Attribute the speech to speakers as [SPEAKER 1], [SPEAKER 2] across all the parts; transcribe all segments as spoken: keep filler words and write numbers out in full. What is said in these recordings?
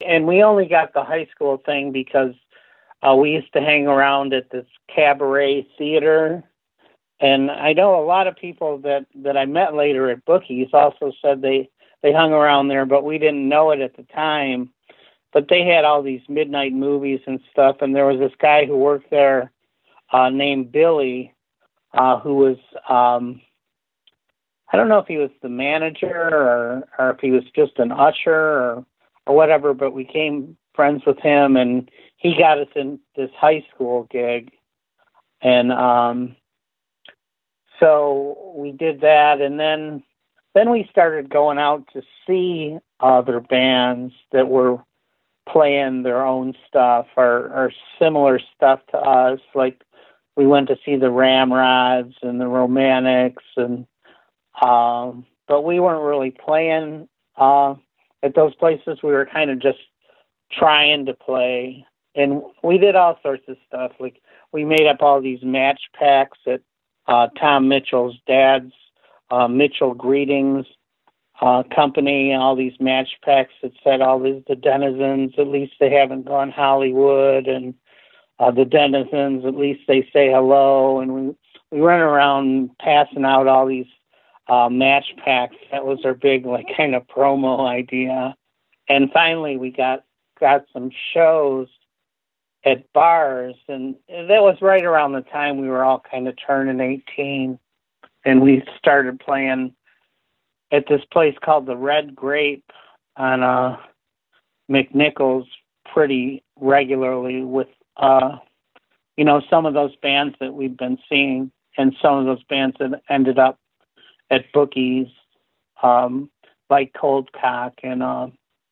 [SPEAKER 1] and we only got the high school thing because uh, we used to hang around at this cabaret theater. And I know a lot of people that, that I met later at Bookies also said they, they hung around there, but we didn't know it at the time. But they had all these midnight movies and stuff, and there was this guy who worked there uh, named Billy, uh, who was, um, I don't know if he was the manager or, or if he was just an usher or, or whatever, but we became friends with him, and he got us in this high school gig. And um So we did that, and then then we started going out to see other bands that were playing their own stuff or, or similar stuff to us. Like we went to see the Ramrods and the Romantics, and um, but we weren't really playing uh, at those places. We were kind of just trying to play, and we did all sorts of stuff. Like we made up all these match packs at Uh, Tom Mitchell's dad's uh, Mitchell Greetings uh, company, all these match packs that said all these, the denizens, at least they haven't gone Hollywood, and uh, the denizens, at least they say hello. And we, we run around passing out all these uh, match packs. That was our big, like, kind of promo idea. And finally we got, got some shows at bars, and that was right around the time we were all kind of turning eighteen, and we started playing at this place called the Red Grape on uh, McNichols pretty regularly with, uh, you know, some of those bands that we've been seeing, and some of those bands that ended up at Bookies, um, like Cold Cock, and uh,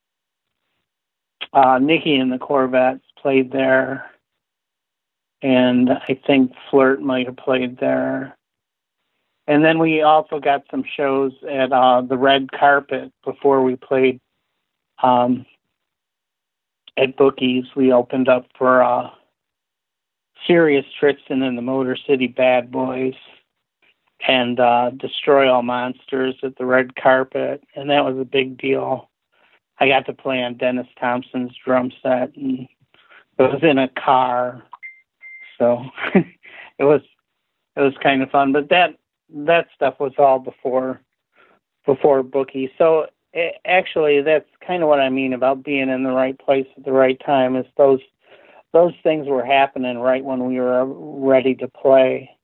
[SPEAKER 1] uh, Nikki and the Corvettes played there, and I think Flirt might have played there. And then we also got some shows at uh, the Red Carpet before we played um, at Bookies. We opened up for uh, Sirius Tristan and the Motor City Bad Boys, and uh, Destroy All Monsters at the Red Carpet, and that was a big deal. I got to play on Dennis Thompson's drum set, and it was in a car, so it was it was kind of fun. But that that stuff was all before before Bookie. So it, actually, that's kind of what I mean about being in the right place at the right time. Is those those things were happening right when we were ready to play.